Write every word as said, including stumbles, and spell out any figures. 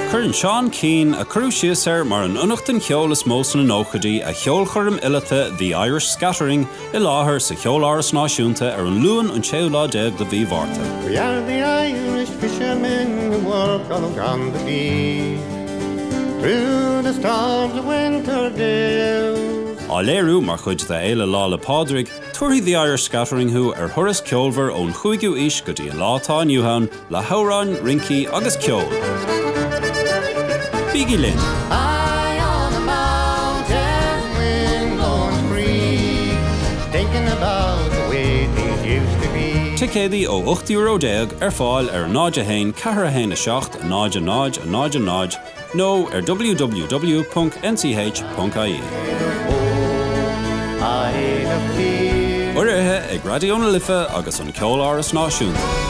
Cuireann Sean Keane a cruisias ar mar an unachtain cheolas mós na nóchadaí a cheolchuirm ilata The Irish Scattering i láthair sa cheoláras náisiúnta ar an luan an teoládéag de bhí bharta. We are the Irish fishermen who work all around the sea through the storms of winter gales. Á léirú mar chuid de éile lá le pádraig, tuairí The Irish Scattering hu ar thuras ceolmhar ón chuigiú is go dtí látá nniuhan le hauráin, rincí agus ceol. Bígí linn. High on the mountain, wind blowing free, thinking about the way things used to be. Ticédaí ó eight euro déag ar fáil ar náid a hain, cehar a hain a seacht, a náid a náid, a náid a náid, nó ar w w w dot n c h dot i e. Uirithe ag Raidió na Lithe agus an ceoláras náisiúnta.